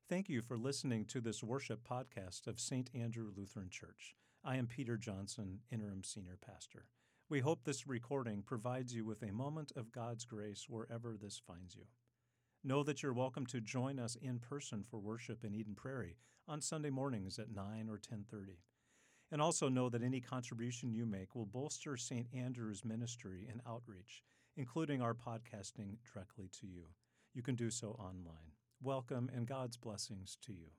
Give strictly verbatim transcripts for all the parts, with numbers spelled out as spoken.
Thank you for listening to this worship podcast of Saint Andrew Lutheran Church. I am Peter Johnson, Interim Senior Pastor. We hope this recording provides you with a moment of God's grace wherever this finds you. Know that you're welcome to join us in person for worship in Eden Prairie on Sunday mornings at nine or ten thirty. And also know that any contribution you make will bolster Saint Andrew's ministry and outreach, including our podcasting directly to you. You can do so online. Welcome and God's blessings to you.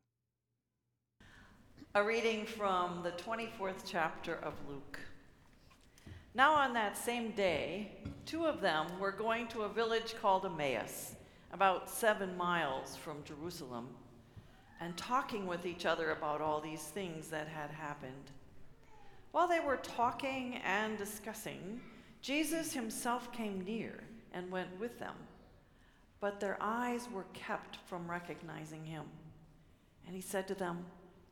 A reading from the twenty-fourth chapter of Luke. Now on that same day, two of them were going to a village called Emmaus, about seven miles from Jerusalem, and talking with each other about all these things that had happened. While they were talking and discussing, Jesus himself came near and went with them. But their eyes were kept from recognizing him. And he said to them,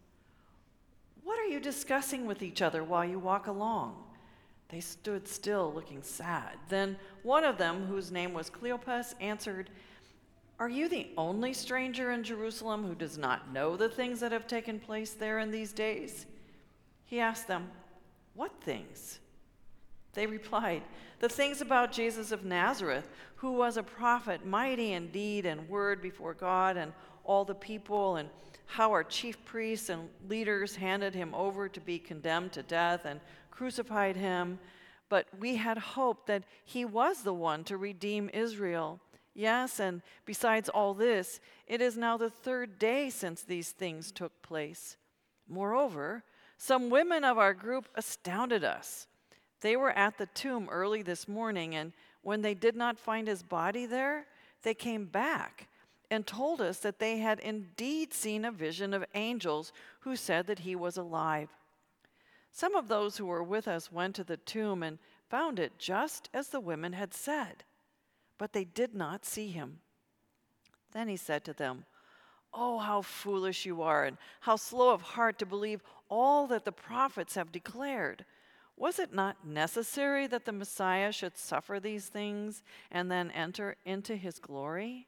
"What are you discussing with each other while you walk along?" They stood still, looking sad. Then one of them, whose name was Cleopas, answered, "Are you the only stranger in Jerusalem who does not know the things that have taken place there in these days?" He asked them, "What things?" They replied, "The things about Jesus of Nazareth, who was a prophet, mighty in deed and word before God and all the people, and how our chief priests and leaders handed him over to be condemned to death and crucified him. But we had hoped that he was the one to redeem Israel. Yes, and besides all this, it is now the third day since these things took place. Moreover, some women of our group astounded us. They were at the tomb early this morning, and when they did not find his body there, they came back and told us that they had indeed seen a vision of angels who said that he was alive. Some of those who were with us went to the tomb and found it just as the women had said, but they did not see him." Then he said to them, "Oh, how foolish you are, and how slow of heart to believe all that the prophets have declared. Was it not necessary that the Messiah should suffer these things and then enter into his glory?"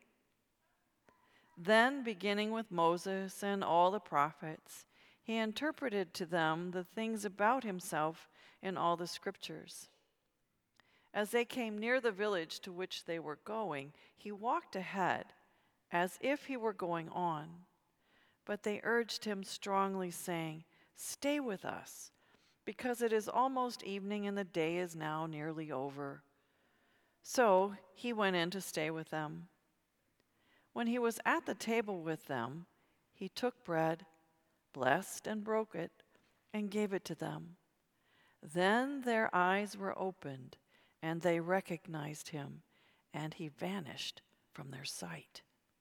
Then, beginning with Moses and all the prophets, he interpreted to them the things about himself in all the scriptures. As they came near the village to which they were going, he walked ahead, as if he were going on. But they urged him strongly, saying, "Stay with us, because it is almost evening and the day is now nearly over." So he went in to stay with them. When he was at the table with them, he took bread, blessed and broke it, and gave it to them. Then their eyes were opened, and they recognized him, and he vanished from their sight.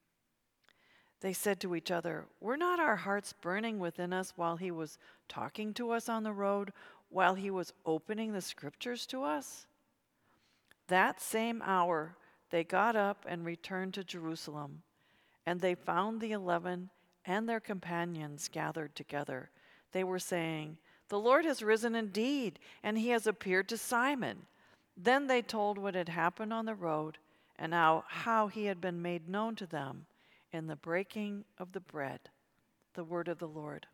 They said to each other, "Were not our hearts burning within us while he was talking to us on the road, while he was opening the scriptures to us?" That same hour they got up and returned to Jerusalem, and they found the eleven and their companions gathered together. They were saying, "The Lord has risen indeed, and he has appeared to Simon." Then they told what had happened on the road, and how, how he had been made known to them in the breaking of the bread. The word of the Lord.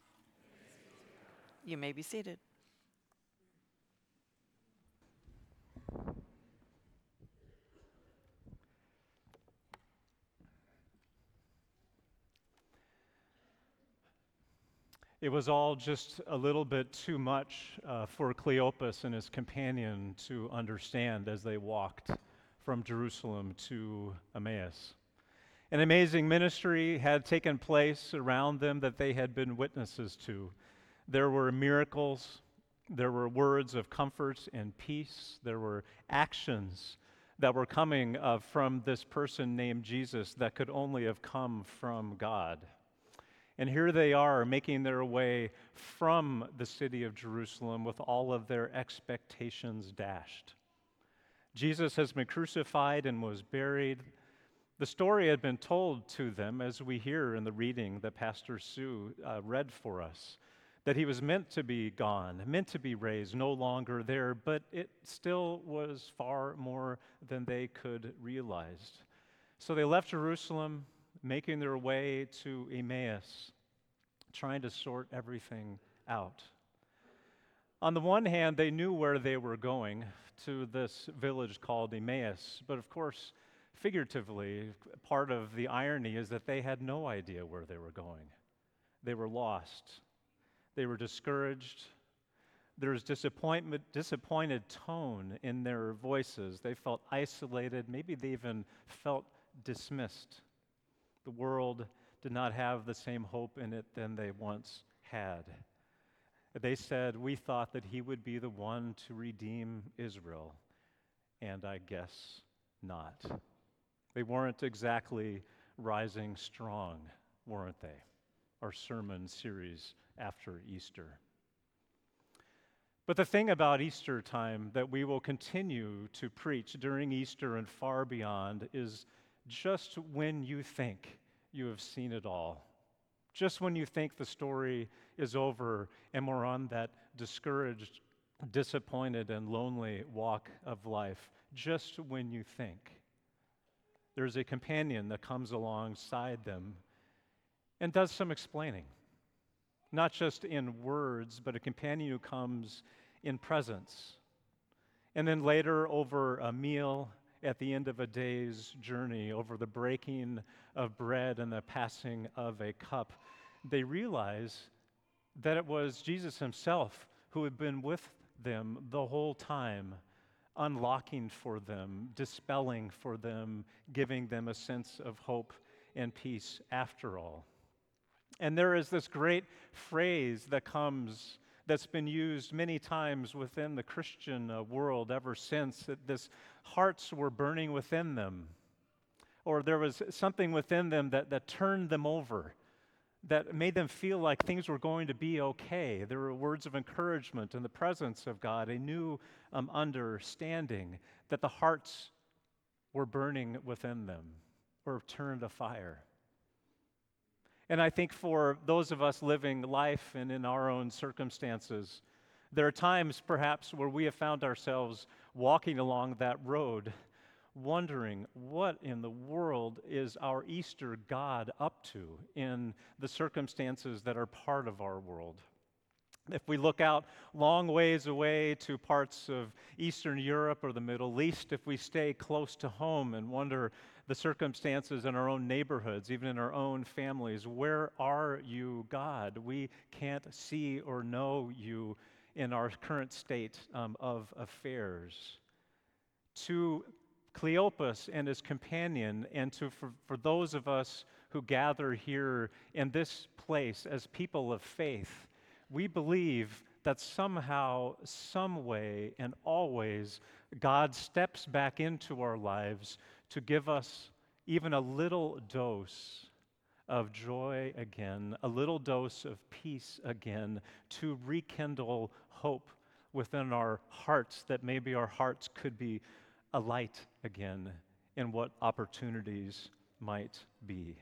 You may be seated. It was all just a little bit too much uh, for Cleopas and his companion to understand as they walked from Jerusalem to Emmaus. An amazing ministry had taken place around them that they had been witnesses to. There were miracles, there were words of comfort and peace, there were actions that were coming uh, from this person named Jesus that could only have come from God. And here they are making their way from the city of Jerusalem with all of their expectations dashed. Jesus has been crucified and was buried. The story had been told to them, as we hear in the reading that Pastor Sue uh, read for us, that he was meant to be gone, meant to be raised, no longer there, but it still was far more than they could realize. So they left Jerusalem. making their way to Emmaus, trying to sort everything out. On the one hand, they knew where they were going, to this village called Emmaus, but of course, figuratively, part of the irony is that they had no idea where they were going. They were lost. They were discouraged. There was disappointment, disappointed tone in their voices. They felt isolated. Maybe they even felt dismissed. The world did not have the same hope in it than they once had. They said, "We thought that he would be the one to redeem Israel," and I guess not. They weren't exactly rising strong, weren't they? Our sermon series after Easter. But the thing about Easter time that we will continue to preach during Easter and far beyond is just when you think you have seen it all, just when you think the story is over and we're on that discouraged, disappointed, and lonely walk of life, just when you think, there's a companion that comes alongside them and does some explaining. Not just in words, but a companion who comes in presence. And then later, over a meal at the end of a day's journey, over the breaking of bread and the passing of a cup, they realize that it was Jesus himself who had been with them the whole time, unlocking for them, dispelling for them, giving them a sense of hope and peace after all. And there is this great phrase that comes, that's been used many times within the Christian uh, world ever since, that this hearts were burning within them, or there was something within them that, that turned them over, that made them feel like things were going to be okay. There were words of encouragement in the presence of God, a new um, understanding that the hearts were burning within them, or turned afire. And I think for those of us living life and in our own circumstances, there are times perhaps where we have found ourselves walking along that road, wondering what in the world is our Easter God up to in the circumstances that are part of our world. If we look out long ways away to parts of Eastern Europe or the Middle East, if we stay close to home and wonder the circumstances in our own neighborhoods, even in our own families, where are you, God? We can't see or know you in our current state um, of affairs. To Cleopas and his companion, and to for, for those of us who gather here in this place as people of faith, we believe that somehow, some way, and always, God steps back into our lives to give us even a little dose of joy again, a little dose of peace again, to rekindle hope within our hearts, that maybe our hearts could be alight again in what opportunities might be.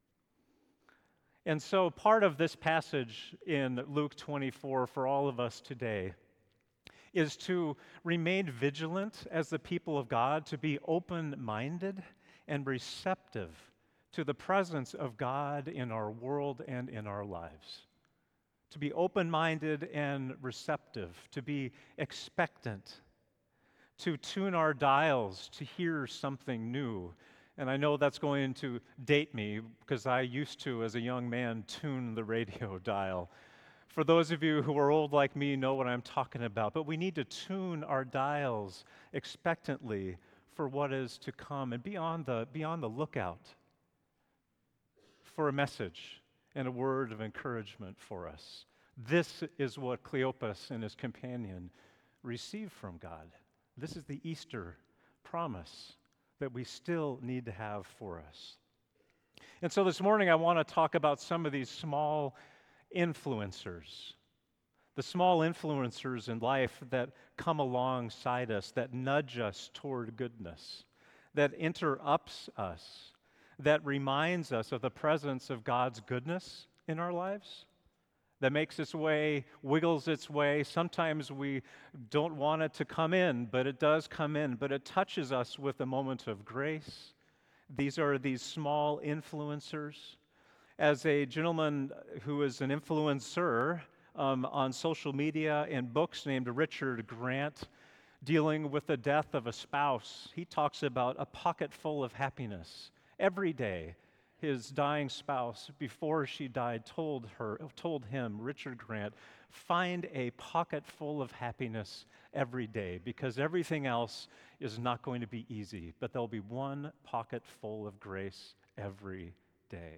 And so part of this passage in Luke twenty-four for all of us today is to remain vigilant as the people of God, to be open-minded and receptive to the presence of God in our world and in our lives. To be open-minded and receptive, to be expectant, to tune our dials to hear something new. And I know that's going to date me because I used to, as a young man, tune the radio dial. For those of you who are old like me know what I'm talking about, but we need to tune our dials expectantly for what is to come and be on the, be on the lookout for a message and a word of encouragement for us. This is what Cleopas and his companion received from God. This is the Easter promise that we still need to have for us. And so this morning I want to talk about some of these small influencers, the small influencers in life that come alongside us, that nudge us toward goodness, that interrupts us, that reminds us of the presence of God's goodness in our lives, that makes its way, wiggles its way. Sometimes we don't want it to come in, but it does come in, but it touches us with a moment of grace These are these small influencers. As a gentleman who is an influencer um, on social media and books named Richard Grant, dealing with the death of a spouse, he talks about a pocket full of happiness. Every day, his dying spouse, before she died, told her, told him, Richard Grant, find a pocket full of happiness every day, because everything else is not going to be easy, but there'll be one pocket full of grace every day.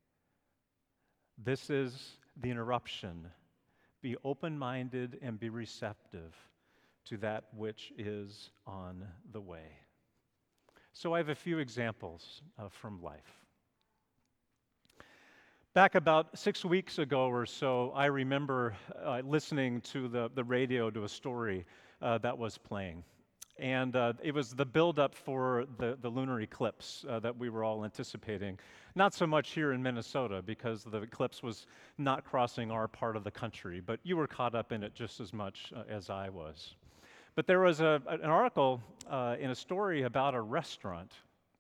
This is the interruption. Be open-minded and be receptive to that which is on the way. So I have a few examples uh, from life. Back about six weeks ago or so, I remember uh, listening to the, the radio to a story uh, that was playing. And uh, it was the buildup for the, the lunar eclipse uh, that we were all anticipating. Not so much here in Minnesota, because the eclipse was not crossing our part of the country, but you were caught up in it just as much uh, as I was. But there was a, an article uh, in a story about a restaurant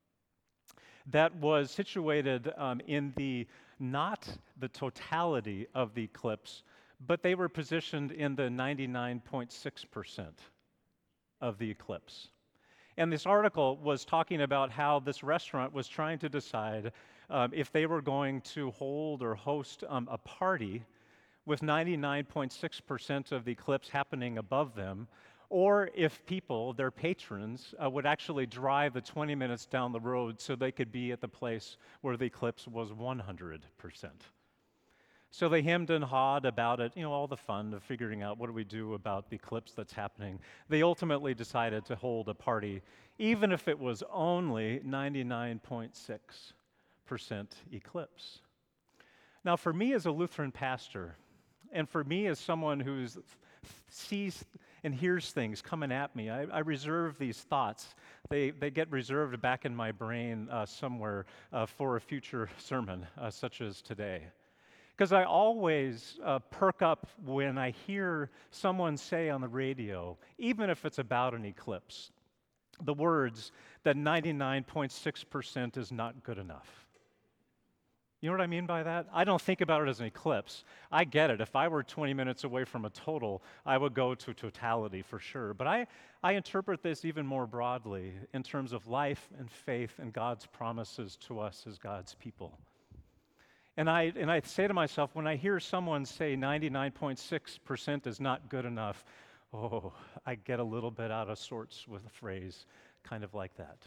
that was situated um, in the, not the totality of the eclipse, but they were positioned in the ninety-nine point six percent of the eclipse. And this article was talking about how this restaurant was trying to decide um, if they were going to hold or host um, a party with ninety-nine point six percent of the eclipse happening above them, or if people, their patrons, uh, would actually drive the twenty minutes down the road so they could be at the place where the eclipse was one hundred percent. So they hemmed and hawed about it, you know, all the fun of figuring out what do we do about the eclipse that's happening. They ultimately decided to hold a party, even if it was only ninety-nine point six percent eclipse. Now, for me as a Lutheran pastor, and for me as someone who sees and hears things coming at me, I, I reserve these thoughts. They, they get reserved back in my brain uh, somewhere uh, for a future sermon, uh, such as today. Because I always uh, perk up when I hear someone say on the radio, even if it's about an eclipse, the words that ninety-nine point six percent is not good enough. You know what I mean by that? I don't think about it as an eclipse. I get it. If I were twenty minutes away from a total, I would go to totality for sure. But I, I interpret this even more broadly in terms of life and faith and God's promises to us as God's people. And I, and I say to myself, when I hear someone say ninety-nine point six percent is not good enough, oh, I get a little bit out of sorts with a phrase kind of like that.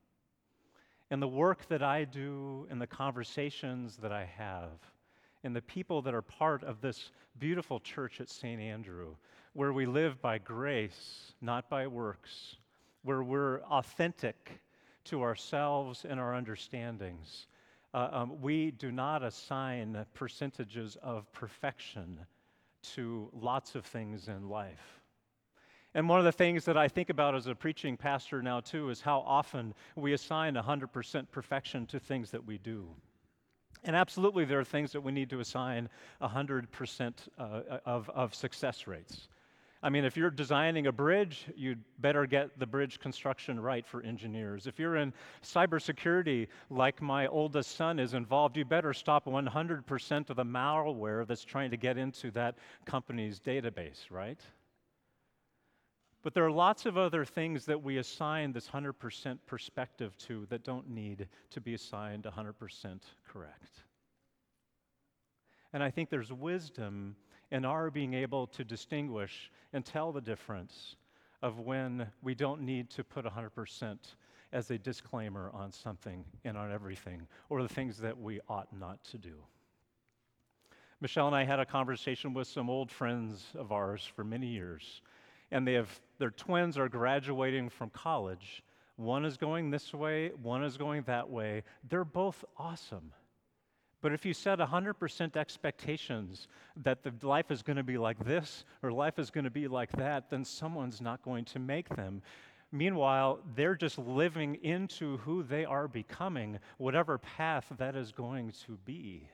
And the work that I do and the conversations that I have and the people that are part of this beautiful church at Saint Andrew, where we live by grace, not by works, where we're authentic to ourselves and our understandings, Uh, um, we do not assign percentages of perfection to lots of things in life. And one of the things that I think about as a preaching pastor now too is how often we assign one hundred percent perfection to things that we do. And absolutely there are things that we need to assign one hundred percent uh, of, of success rates. I mean, if you're designing a bridge, you'd better get the bridge construction right for engineers. If you're in cybersecurity, like my oldest son is involved, you better stop one hundred percent of the malware that's trying to get into that company's database, right? But there are lots of other things that we assign this one hundred percent perspective to that don't need to be assigned one hundred percent correct. And I think there's wisdom in our being able to distinguish and tell the difference of when we don't need to put one hundred percent as a disclaimer on something and on everything, or the things that we ought not to do. Michelle and I had a conversation with some old friends of ours for many years, and they have their twins are graduating from college. One is going this way, one is going that way. They're both awesome. But if you set one hundred percent expectations that the life is going to be like this or life is going to be like that, then someone's not going to make them. Meanwhile, they're just living into who they are becoming, whatever path that is going to be.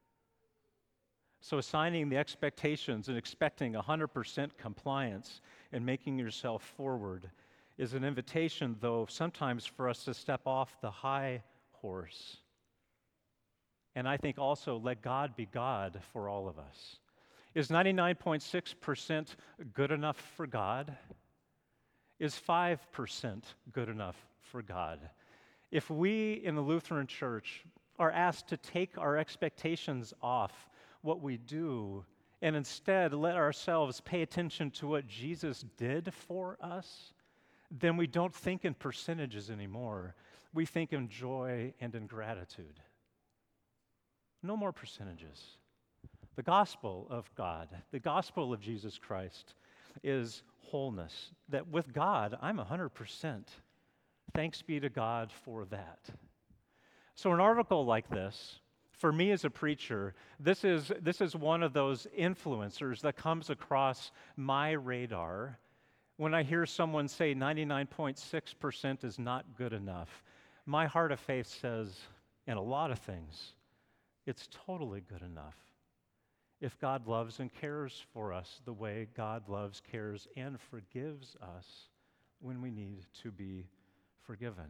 So assigning the expectations and expecting one hundred percent compliance and making yourself forward is an invitation, though, sometimes for us to step off the high course. And I think also let God be God for all of us. Is ninety-nine point six percent good enough for God? Is five percent good enough for God? If we in the Lutheran Church are asked to take our expectations off what we do and instead let ourselves pay attention to what Jesus did for us, then we don't think in percentages anymore. We think in joy and in gratitude. No more percentages. The gospel of God, the gospel of Jesus Christ, is wholeness. That with God, I'm one hundred percent. Thanks be to God for that. So an article like this, for me as a preacher, this is, this is one of those influencers that comes across my radar when I hear someone say ninety-nine point six percent is not good enough. My heart of faith says, in a lot of things, it's totally good enough. If God loves and cares for us the way God loves, cares, and forgives us when we need to be forgiven.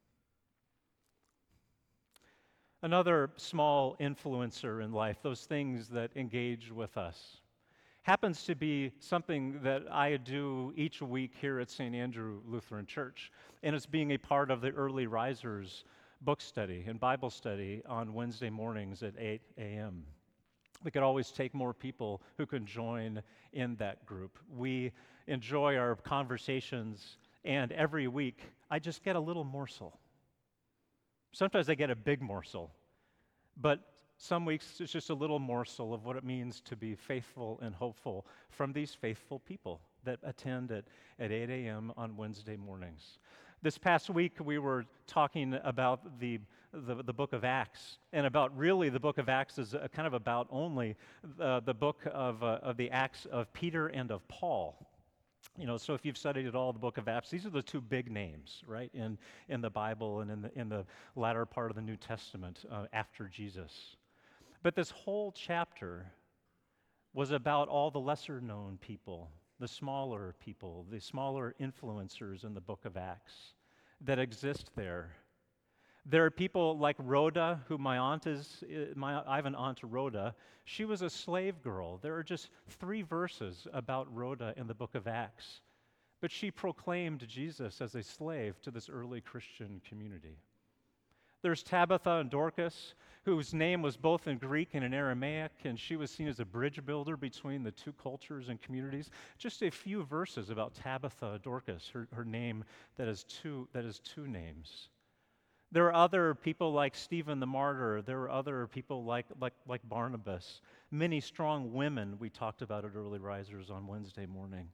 Another small influencer in life, those things that engage with us, happens to be something that I do each week here at Saint Andrew Lutheran Church, and it's being a part of the Early Risers book study and Bible study on Wednesday mornings at eight a.m. We could always take more people who can join in that group. We enjoy our conversations, and every week I just get a little morsel. Sometimes I get a big morsel, but some weeks it's just a little morsel of what it means to be faithful and hopeful from these faithful people that attend at, at eight a.m. on Wednesday mornings. This past week, we were talking about the, the, the book of Acts, and about really the book of Acts is a, kind of about only uh, the book of, uh, of the Acts of Peter and of Paul. You know, so if you've studied at all the book of Acts, these are the two big names, right, in, in the Bible and in the, in the latter part of the New Testament uh, after Jesus. But this whole chapter was about all the lesser-known people, the smaller people, the smaller influencers in the book of Acts that exist there. There are people like Rhoda, who my aunt is, my, I have an aunt Rhoda. She was a slave girl. There are just three verses about Rhoda in the book of Acts. But she proclaimed Jesus as a slave to this early Christian community. There's Tabitha and Dorcas, whose name was both in Greek and in Aramaic, and she was seen as a bridge builder between the two cultures and communities. Just a few verses about Tabitha Dorcas, her, her name that is two, that is two names. There are other people like Stephen the martyr. There are other people like, like, like Barnabas. Many strong women we talked about at Early Risers on Wednesday morning.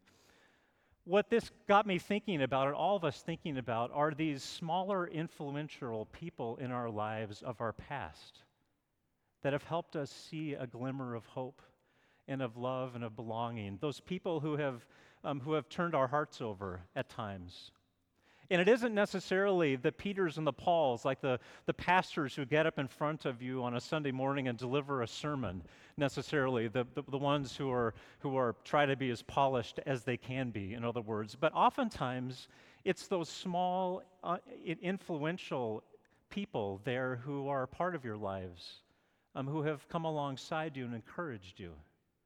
What this got me thinking about, and all of us thinking about, are these smaller influential people in our lives of our past that have helped us see a glimmer of hope and of love and of belonging. Those people who have, um, who have turned our hearts over at times. And it isn't necessarily the Peters and the Pauls, like the, the pastors who get up in front of you on a Sunday morning and deliver a sermon, necessarily, the, the, the ones who are, who are try to be as polished as they can be, in other words. But oftentimes, it's those small, uh, influential people there who are part of your lives, um, who have come alongside you and encouraged you.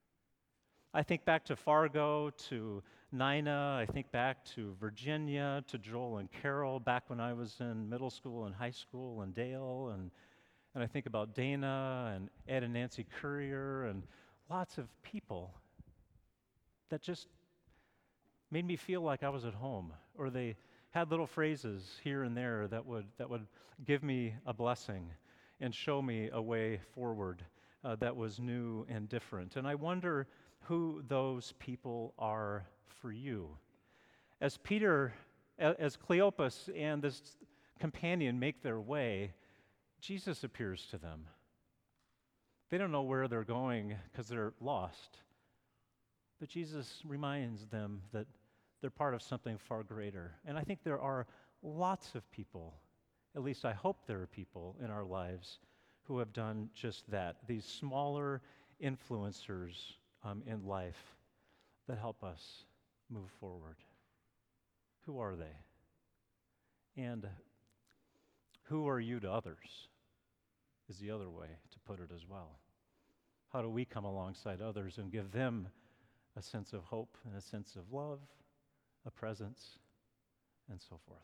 I think back to Fargo, to Nina, I think back to Virginia, to Joel and Carol, back when I was in middle school and high school, and Dale, and, and I think about Dana, and Ed and Nancy Courier, and lots of people that just made me feel like I was at home, or they had little phrases here and there that would, that would give me a blessing and show me a way forward uh, that was new and different. And I wonder who those people are for you. As Peter, as Cleopas and this companion make their way, Jesus appears to them. They don't know where they're going because they're lost. But Jesus reminds them that they're part of something far greater. And I think there are lots of people, at least I hope there are people in our lives who have done just that. These smaller influencers um, in life that help us move forward. Who are they? And Who are you to others is the other way to put it as well. How do we come alongside others and give them a sense of hope and a sense of love, a presence, and so forth?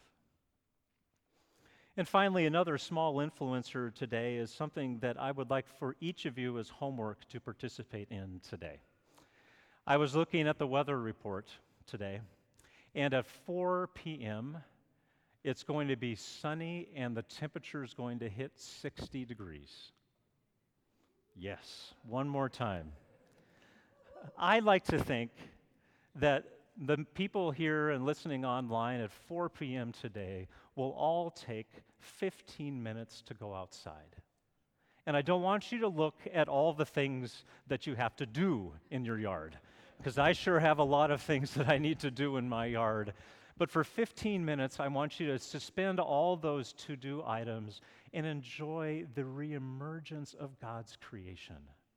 And finally, another small influencer today is something that I would like for each of you as homework to participate in today. I was looking at the weather report today, and at four p.m., it's going to be sunny and the temperature is going to hit sixty degrees. Yes, one more time. I like to think that the people here and listening online at four p.m. today will all take fifteen minutes to go outside. And I don't want you to look at all the things that you have to do in your yard, because I sure have a lot of things that I need to do in my yard. But for fifteen minutes, I want you to suspend all those to-do items and enjoy the reemergence of God's creation.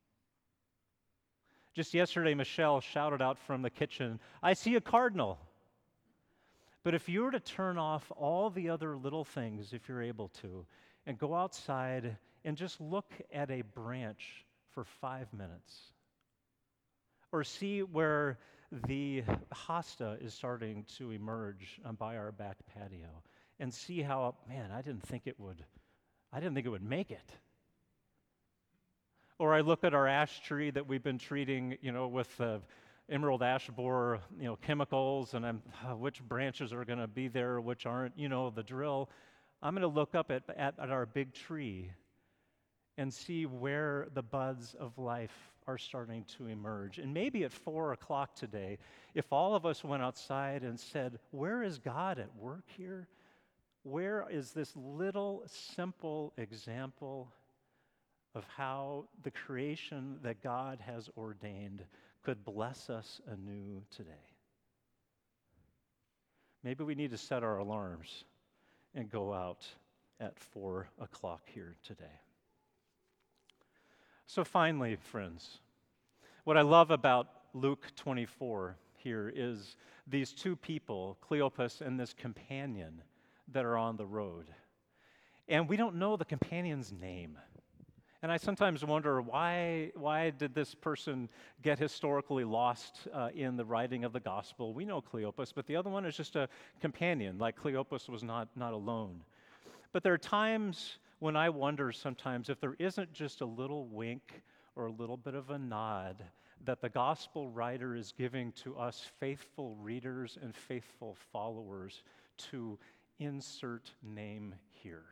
Just yesterday, Michelle shouted out from the kitchen, "I see a cardinal." But if you were to turn off all the other little things, if you're able to, and go outside and just look at a branch for five minutes, or see where the hosta is starting to emerge um, by our back patio, and see how, man, I didn't think it would, I didn't think it would make it. Or I look at our ash tree that we've been treating, you know, with uh, emerald ash borer, you know, chemicals, and I'm, uh, which branches are going to be there, which aren't, you know, the drill. I'm going to look up at, at, at our big tree and see where the buds of life are starting to emerge. And maybe at four o'clock today, if all of us went outside and said, where is God at work here? Where is this little simple example of how the creation that God has ordained could bless us anew today? Maybe we need to set our alarms and go out at four o'clock here today. So finally, friends, what I love about Luke twenty-four here is these two people, Cleopas and this companion, that are on the road. And we don't know the companion's name. And I sometimes wonder, why, why did this person get historically lost uh, in the writing of the gospel? We know Cleopas, but the other one is just a companion, like Cleopas was not, not alone. But there are times when I wonder sometimes if there isn't just a little wink or a little bit of a nod that the gospel writer is giving to us faithful readers and faithful followers to insert name here.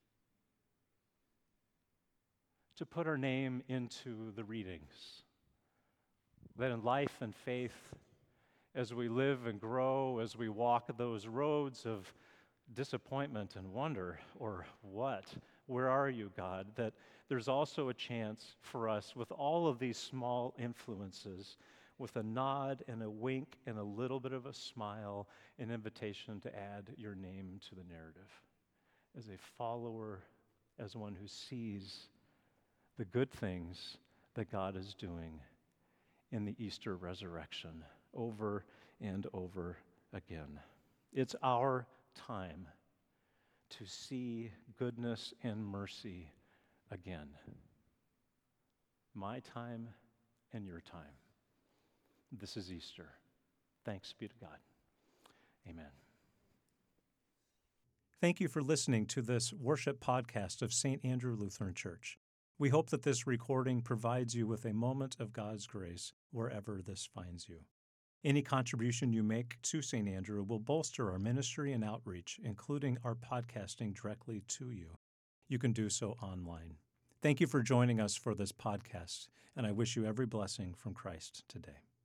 To put our name into the readings. That in life and faith, as we live and grow, as we walk those roads of disappointment and wonder, or what, where are you, God? That there's also a chance for us with all of these small influences, with a nod and a wink and a little bit of a smile, an invitation to add your name to the narrative. As a follower, as one who sees the good things that God is doing in the Easter resurrection over and over again. It's our time to see goodness and mercy again. My time and your time. This is Easter. Thanks be to God. Amen. Thank you for listening to this worship podcast of Saint Andrew Lutheran Church. We hope that this recording provides you with a moment of God's grace wherever this finds you. Any contribution you make to Saint Andrew will bolster our ministry and outreach, including our podcasting directly to you. You can do so online. Thank you for joining us for this podcast, and I wish you every blessing from Christ today.